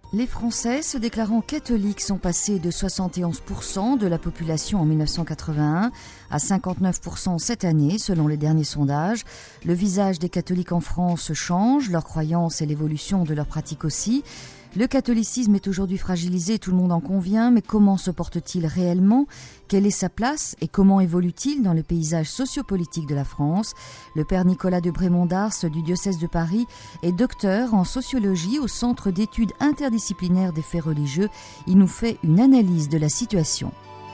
Les Français se déclarant catholiques sont passés de 71% de la population en 1981 à 59% cette année, selon les derniers sondages. Le visage des catholiques en France change, leurs croyances et l'évolution de leurs pratiques aussi. Le catholicisme est aujourd'hui fragilisé, tout le monde en convient, mais comment se porte-t-il réellement ? Quelle est sa place et comment évolue-t-il dans le paysage sociopolitique de la France ? Le père Nicolas de Brémond-d'Ars du diocèse de Paris est docteur en sociologie au Centre d'études interdisciplinaires des faits religieux. Il nous fait une analyse de la situation.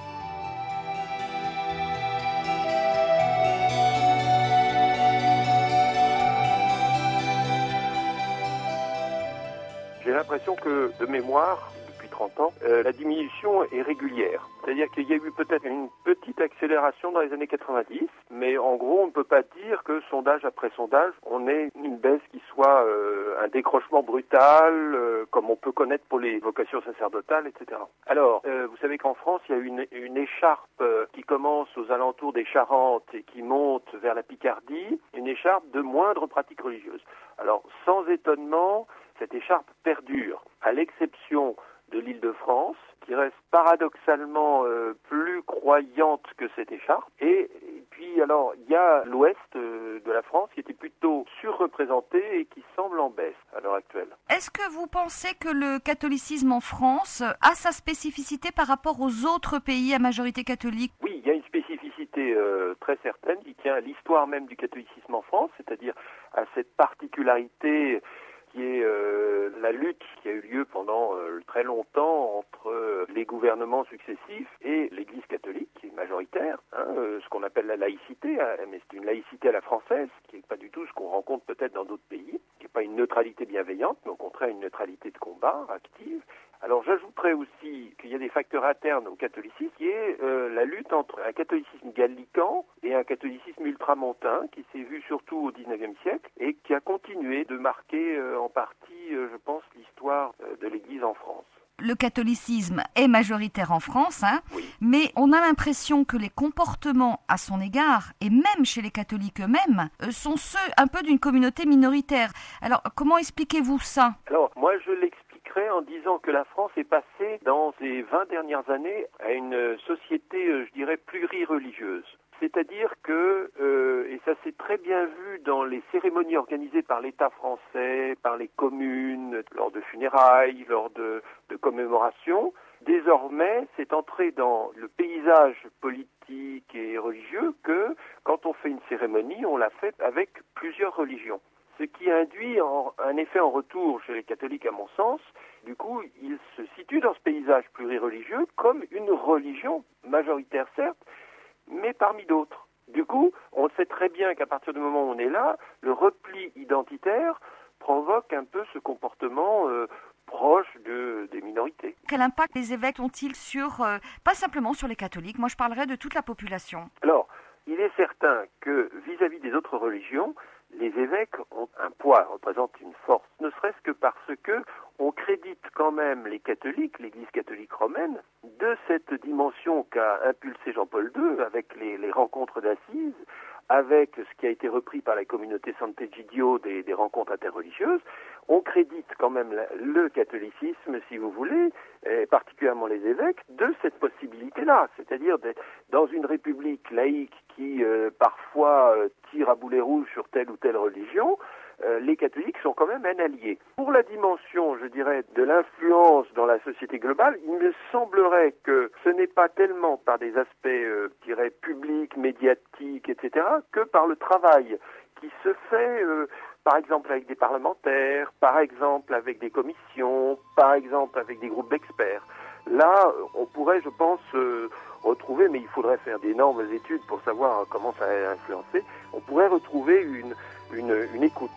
J'ai l'impression que, de mémoire, depuis 30 ans, la diminution est régulière. C'est-à-dire qu'il y a eu peut-être une petite accélération dans les années 90, mais en gros, on ne peut pas dire que sondage après sondage, on ait une baisse qui soit un décrochement brutal, comme on peut connaître pour les vocations sacerdotales, etc. Alors, vous savez qu'en France, il y a une écharpe qui commence aux alentours des Charentes et qui monte vers la Picardie, une écharpe de moindre pratique religieuse. Alors, sans étonnement, cette écharpe perdure, à l'exception de l'Île-de-France, qui reste paradoxalement plus croyante que cette écharpe. Et puis, alors, il y a l'ouest de la France qui était plutôt surreprésenté et qui semble en baisse à l'heure actuelle. Est-ce que vous pensez que le catholicisme en France a sa spécificité par rapport aux autres pays à majorité catholique ? Oui, il y a une spécificité très certaine qui tient à l'histoire même du catholicisme en France, c'est-à-dire à cette particularité qui est la lutte qui a eu lieu pendant très longtemps entre les gouvernements successifs et l'Église catholique, qui est majoritaire, ce qu'on appelle la laïcité, mais c'est une laïcité à la française, qui n'est pas du tout ce qu'on rencontre peut-être dans d'autres pays, qui n'est pas une neutralité bienveillante, mais au contraire une neutralité de combat active. Alors j'ajouterais aussi qu'il y a des facteurs internes au catholicisme, qui est la lutte entre un catholicisme gallican et un catholicisme ultramontain, qui s'est vu surtout au XIXe siècle et qui a continué de marquer en partie, je pense, l'histoire de l'Église en France. Le catholicisme est majoritaire en France, oui. Mais on a l'impression que les comportements à son égard, et même chez les catholiques eux-mêmes, sont ceux un peu d'une communauté minoritaire. Alors, comment expliquez-vous ça ? Alors, moi, je l'expliquerai en disant que la France est passée, dans ces 20 dernières années, à une société, je dirais, plurireligieuse. C'est-à-dire que, et ça s'est très bien vu dans les cérémonies organisées par l'État français, par les communes, lors de funérailles, lors de commémorations, désormais, c'est entré dans le paysage politique et religieux que, quand on fait une cérémonie, on la fait avec plusieurs religions. Ce qui induit un effet en retour chez les catholiques, à mon sens. Du coup, ils se situent dans ce paysage plurireligieux comme une religion majoritaire, certes, mais parmi d'autres. Du coup, on sait très bien qu'à partir du moment où on est là, le repli identitaire provoque un peu ce comportement proche des minorités. Quel impact les évêques ont-ils sur, pas simplement sur les catholiques, moi je parlerais de toute la population. Alors, il est certain que vis-à-vis des autres religions, les évêques ont un poids, représentent une force, ne serait-ce que parce que on crédite quand même les catholiques, l'Église catholique romaine, de cette dimension qu'a impulsé Jean-Paul II avec les rencontres d'assises, avec ce qui a été repris par la communauté Sant'Egidio des rencontres interreligieuses. On crédite quand même le catholicisme, si vous voulez, et particulièrement les évêques, de cette possibilité-là, c'est-à-dire dans une république laïque qui parfois tire à boulet rouge sur telle ou telle religion, les catholiques sont quand même un allié. Pour la dimension, je dirais, de l'influence dans la société globale, il me semblerait que ce n'est pas tellement par des aspects, je dirais, publics, médiatiques, etc., que par le travail qui se fait, par exemple avec des parlementaires, par exemple avec des commissions, par exemple avec des groupes d'experts. Là, on pourrait, je pense, retrouver, mais il faudrait faire d'énormes études pour savoir comment ça a influencé, on pourrait retrouver une écoute.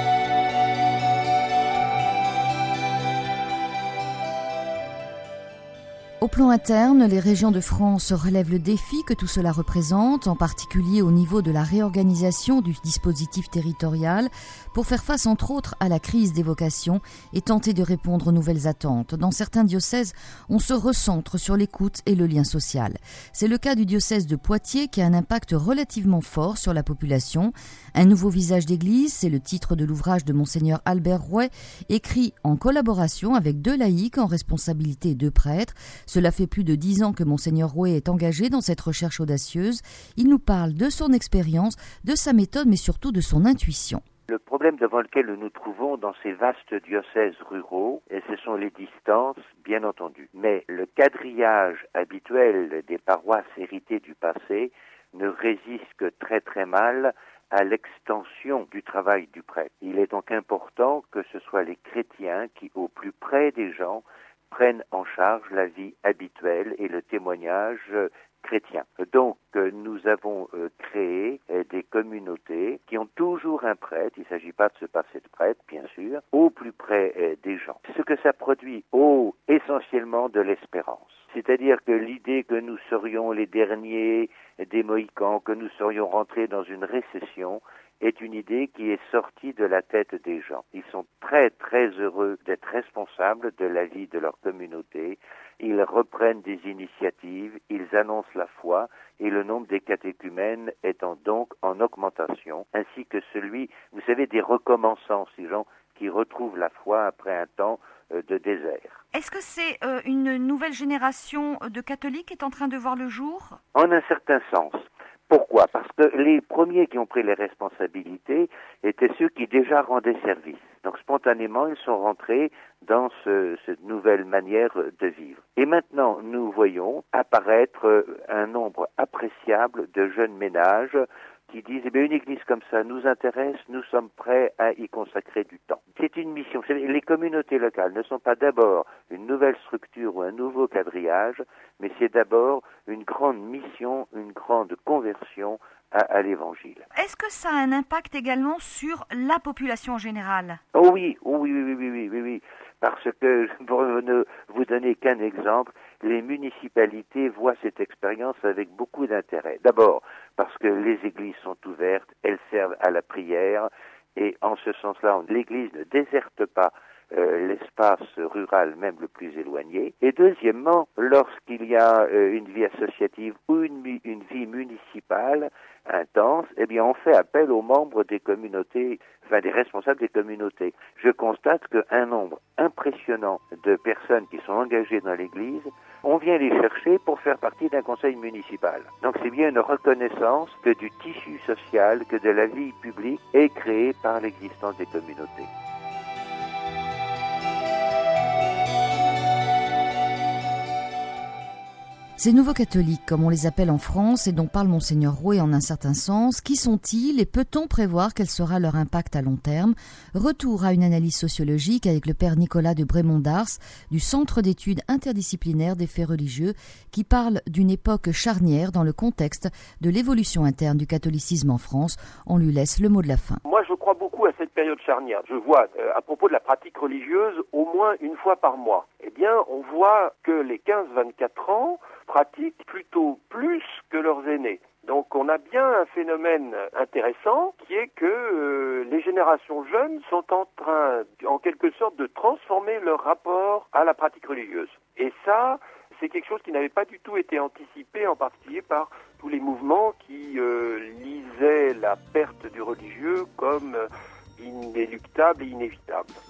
Au plan interne, les régions de France relèvent le défi que tout cela représente, en particulier au niveau de la réorganisation du dispositif territorial, pour faire face entre autres à la crise des vocations et tenter de répondre aux nouvelles attentes. Dans certains diocèses, on se recentre sur l'écoute et le lien social. C'est le cas du diocèse de Poitiers qui a un impact relativement fort sur la population. Un nouveau visage d'église, c'est le titre de l'ouvrage de Monseigneur Albert Rouet, écrit en collaboration avec 2 laïcs en responsabilité et 2 prêtres. Cela fait plus de 10 ans que Monseigneur Rouet est engagé dans cette recherche audacieuse. Il nous parle de son expérience, de sa méthode, mais surtout de son intuition. Le problème devant lequel nous nous trouvons dans ces vastes diocèses ruraux, et ce sont les distances, bien entendu. Mais le quadrillage habituel des paroisses héritées du passé ne résiste que très très mal à l'extension du travail du prêtre. Il est donc important que ce soit les chrétiens qui, au plus près des gens, prennent en charge la vie habituelle et le témoignage chrétien. Donc, nous avons créé des communautés qui ont toujours un prêtre, il ne s'agit pas de se passer de prêtre, bien sûr, au plus près des gens. Ce que ça produit, essentiellement de l'espérance. C'est-à-dire que l'idée que nous serions les derniers des Mohicans, que nous serions rentrés dans une récession, est une idée qui est sortie de la tête des gens. Ils sont très très heureux d'être responsables de la vie de leur communauté. Ils reprennent des initiatives, ils annoncent la foi et le nombre des catéchumènes étant donc en augmentation, ainsi que celui, vous savez, des recommençants, ces gens qui retrouvent la foi après un temps de désert. Est-ce que c'est une nouvelle génération de catholiques qui est en train de voir le jour ? En un certain sens. Pourquoi ? Parce que les premiers qui ont pris les responsabilités étaient ceux qui déjà rendaient service. Donc spontanément, ils sont rentrés dans cette nouvelle manière de vivre. Et maintenant, nous voyons apparaître un nombre appréciable de jeunes ménages qui disent, une église comme ça nous intéresse, nous sommes prêts à y consacrer du temps. C'est une mission. Vous savez, les communautés locales ne sont pas d'abord une nouvelle structure ou un nouveau quadrillage, mais c'est d'abord une grande mission, une grande conversion à l'évangile. Est-ce que ça a un impact également sur la population en général ? Oui. Parce que, pour ne vous donner qu'un exemple, les municipalités voient cette expérience avec beaucoup d'intérêt. D'abord, parce que les églises sont ouvertes, elles servent à la prière, et en ce sens-là, l'église ne déserte pas l'espace rural, même le plus éloigné. Et deuxièmement, lorsqu'il y a une vie associative ou une vie municipale intense, on fait appel aux membres des communautés, des responsables des communautés. Je constate qu'un nombre impressionnant de personnes qui sont engagées dans l'église, on vient les chercher pour faire partie d'un conseil municipal. Donc c'est bien une reconnaissance que du tissu social, que de la vie publique est créée par l'existence des communautés. Ces nouveaux catholiques, comme on les appelle en France et dont parle Monseigneur Rouet en un certain sens, qui sont-ils et peut-on prévoir quel sera leur impact à long terme ? Retour à une analyse sociologique avec le père Nicolas de Brémond-d'Ars du Centre d'études interdisciplinaires des faits religieux qui parle d'une époque charnière dans le contexte de l'évolution interne du catholicisme en France. On lui laisse le mot de la fin. Moi, je crois beaucoup à cette période charnière. Je vois, à propos de la pratique religieuse, au moins une fois par mois. On voit que les 15-24 ans pratiquent plutôt plus que leurs aînés. Donc on a bien un phénomène intéressant qui est que les générations jeunes sont en train, en quelque sorte, de transformer leur rapport à la pratique religieuse. Et ça, c'est quelque chose qui n'avait pas du tout été anticipé, en particulier par tous les mouvements qui lisaient la perte du religieux comme inéluctable et inévitable.